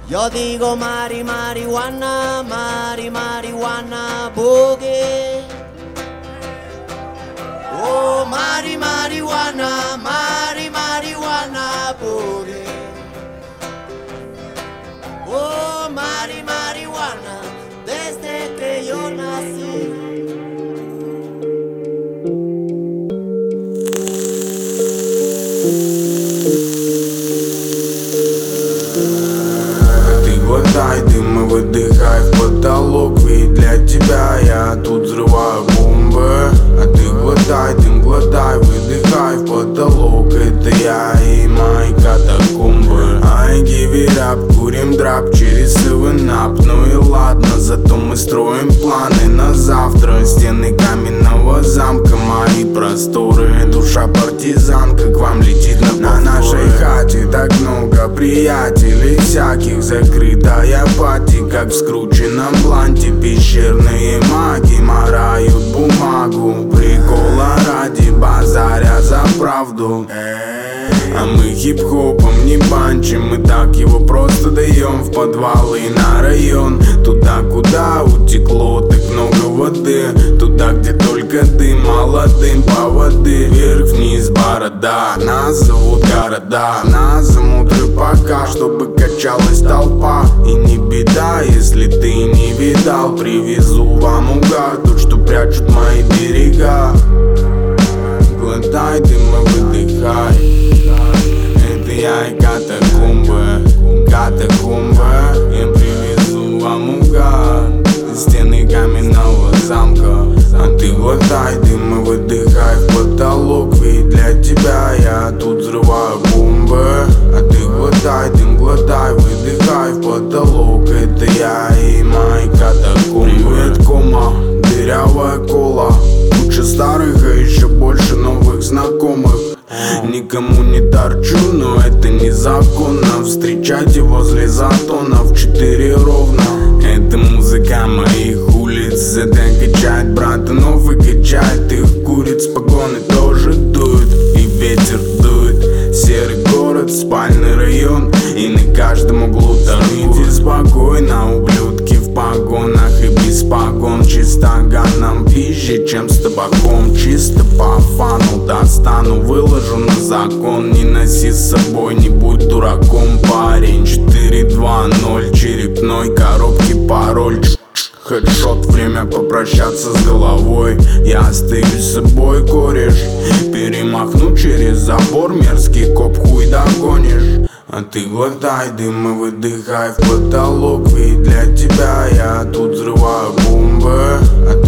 Yo digo mari, marihuana, mari, marihuana, boogie. Oh, mari, marihuana, mari, marihuana, boogie. Oh, mari, marihuana, desde que yo nací. Глотай дым и выдыхай в потолок, ведь для тебя я тут взрываю бомбы. А ты глотай дым, глотай, выдыхай в потолок. Это я и мои катакомбы. I give it up, курим драп через 7up. Ну и ладно, зато мы строим планы на завтра. Стены каменного замка, мои просторы. Душа партизанка к вам летит на нашей хате. Так много приятелей всяких, закрытая пати, как в скрученном бланте. Пещерные маги морают бумагу, прикола ради, базаря за правду. А мы хип-хопом не банчим, мы так его просто даем в подвалы и на район. Туда, куда утекло так много воды, туда, где только дым, молодым по воды. Вверх-вниз борода, нас зовут города, нас зовут рыбака, чтобы качалась толпа. И не беда, если ты не видал, привезу вам угар, тот, что прячут мои берега. Глотай дым и выдыхай. Это я и катакомбы, катакомбы. Я привезу вам угар, стены каменного замка. А ты глотай дым и выдыхай в потолок, ведь для тебя я тут взрываю бомбы. А ты глотай дым, глотай, выдыхай в потолок. Это я и мои катакомбы. Привет, кома, дырявая кола, куча старых и еще больше новых знакомых. Никому не торчу, но это незаконно. Встречайте возле затонов 4 ровно. Это музыка моих улиц, это качает братанов и качает их куриц. Погоны тоже дуют и ветер дует. Серый город, спальный район, и на каждом углу торгуют. Спокойно, ублюдки в погонах и без погон. Чисто ганом пизже, чем с табаком. Чисто по фану достану, выложу на закон. Не носи с собой, не будь дураком, парень. 4-2-0, черепной коробки пароль. Хедшот, время попрощаться с головой. Я остаюсь с собой, кореш. Перемахну через забор, мерзкий коп, хуй догонишь. А ты глотай дым и выдыхай в потолок, ведь для тебя я тут взрываю бомбы. А